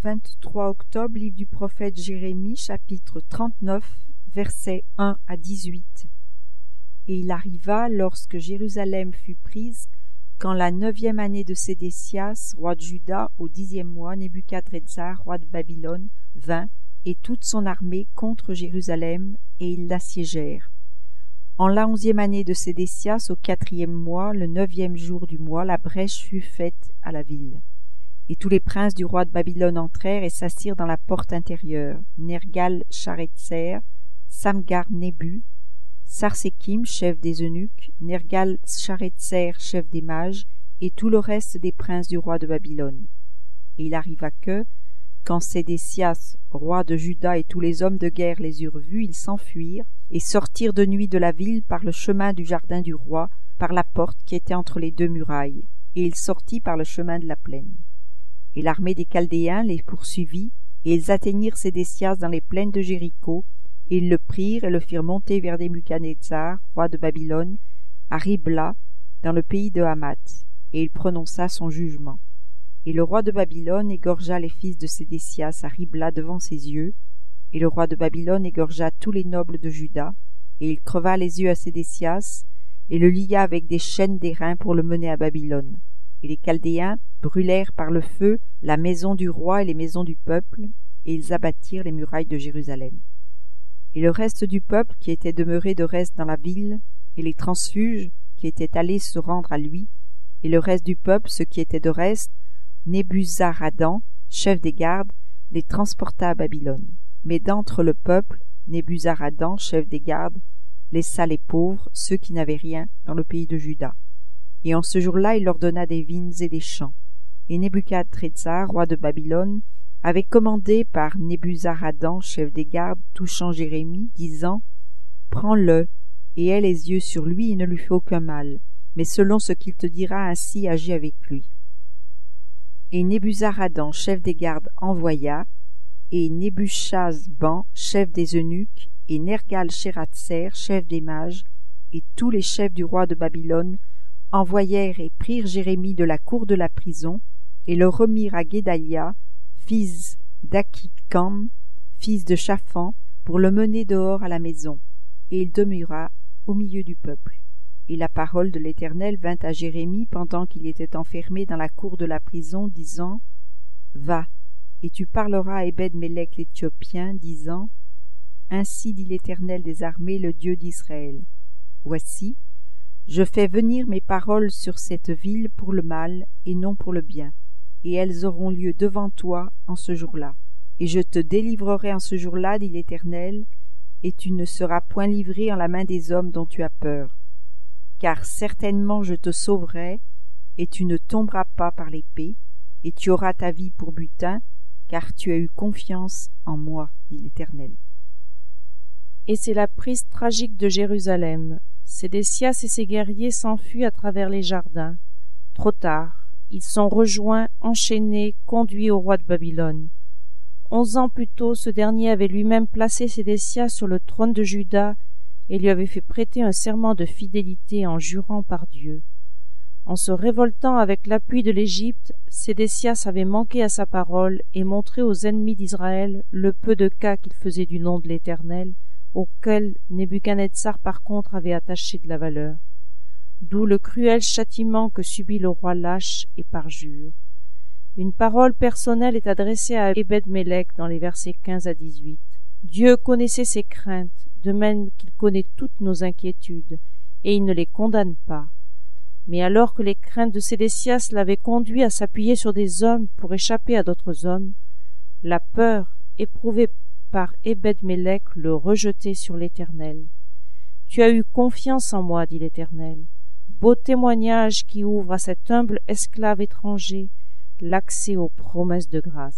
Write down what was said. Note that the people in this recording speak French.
23 octobre, livre du prophète Jérémie, chapitre 39, versets 1 à 18. Et il arriva, lorsque Jérusalem fut prise, qu'en la 9e année de Sédécias, roi de Juda, au 10e mois, Nebuchadrezzar, roi de Babylone, vint, et toute son armée contre Jérusalem, et ils l'assiégèrent. En la 11e année de Sédécias, au 4e mois, le 9e jour du mois, la brèche fut faite à la ville. Et tous les princes du roi de Babylone entrèrent et s'assirent dans la porte intérieure. Nergal-Sharetzer, Samgar-Nébu, Sarsékim, chef des eunuques, Nergal-Sharetzer, chef des mages, et tout le reste des princes du roi de Babylone. Et il arriva que, quand Sédécias, roi de Juda, et tous les hommes de guerre les eurent vus, ils s'enfuirent, et sortirent de nuit de la ville par le chemin du jardin du roi, par la porte qui était entre les deux murailles, et il sortit par le chemin de la plaine. Et l'armée des Chaldéens les poursuivit, et ils atteignirent Sédécias dans les plaines de Jéricho, et ils le prirent et le firent monter vers Nebuchadnezzar, roi de Babylone, à Ribla, dans le pays de Hamath, et il prononça son jugement. Et le roi de Babylone égorgea les fils de Sédécias à Ribla devant ses yeux, et le roi de Babylone égorgea tous les nobles de Juda, et il creva les yeux à Sédécias, et le lia avec des chaînes d'airain pour le mener à Babylone. Et les Chaldéens brûlèrent par le feu la maison du roi et les maisons du peuple, et ils abattirent les murailles de Jérusalem. Et le reste du peuple qui était demeuré de reste dans la ville, et les transfuges qui étaient allés se rendre à lui, et le reste du peuple, ceux qui étaient de reste, Nebuzaradan, chef des gardes, les transporta à Babylone. Mais d'entre le peuple, Nebuzaradan, chef des gardes, laissa les pauvres, ceux qui n'avaient rien, dans le pays de Juda. Et en ce jour-là, il leur donna des vignes et des champs. Et Nebuchadrezzar, roi de Babylone, avait commandé par Nebuzaradan, chef des gardes, touchant Jérémie, disant « Prends-le, et aie les yeux sur lui, et ne lui fais aucun mal, mais selon ce qu'il te dira, ainsi agis avec lui. » Et Nebuzaradan, chef des gardes, envoya, et Nebuchadnezzar, chef des eunuques, et Nergal-Sharetzer, chef des mages, et tous les chefs du roi de Babylone, envoyèrent et prirent Jérémie de la cour de la prison, et le remirent à Guédalia, fils d'Akikam, fils de Shaphan, pour le mener dehors à la maison, et il demeura au milieu du peuple. Et la parole de l'Éternel vint à Jérémie pendant qu'il était enfermé dans la cour de la prison, disant « Va, et tu parleras à Ebed-Mélec l'Éthiopien, disant « Ainsi dit l'Éternel des armées, le Dieu d'Israël. Voici, je fais venir mes paroles sur cette ville pour le mal et non pour le bien, et elles auront lieu devant toi en ce jour-là. Et je te délivrerai en ce jour-là, dit l'Éternel, et tu ne seras point livré en la main des hommes dont tu as peur. Car certainement je te sauverai, et tu ne tomberas pas par l'épée, et tu auras ta vie pour butin, car tu as eu confiance en moi, dit l'Éternel. » Et c'est la prise tragique de Jérusalem. Sédécias et ses guerriers s'enfuient à travers les jardins. Trop tard, ils sont rejoints, enchaînés, conduits au roi de Babylone. 11 ans plus tôt, ce dernier avait lui-même placé Sédécias sur le trône de Juda et lui avait fait prêter un serment de fidélité en jurant par Dieu. En se révoltant avec l'appui de l'Égypte, Sédécias avait manqué à sa parole et montré aux ennemis d'Israël le peu de cas qu'il faisait du nom de l'Éternel, auquel Nebuchadnezzar par contre avait attaché de la valeur. D'où le cruel châtiment que subit le roi lâche et parjure. Une parole personnelle est adressée à Ebed-Mélec dans les versets 15 à 18. Dieu connaissait ses craintes, de même qu'il connaît toutes nos inquiétudes, et il ne les condamne pas. Mais alors que les craintes de Sédécias l'avaient conduit à s'appuyer sur des hommes pour échapper à d'autres hommes, la peur éprouvée par Ebed-Mélec le rejetait sur l'Éternel. « Tu as eu confiance en moi, dit l'Éternel. Beau témoignage qui ouvre à cet humble esclave étranger l'accès aux promesses de grâce. »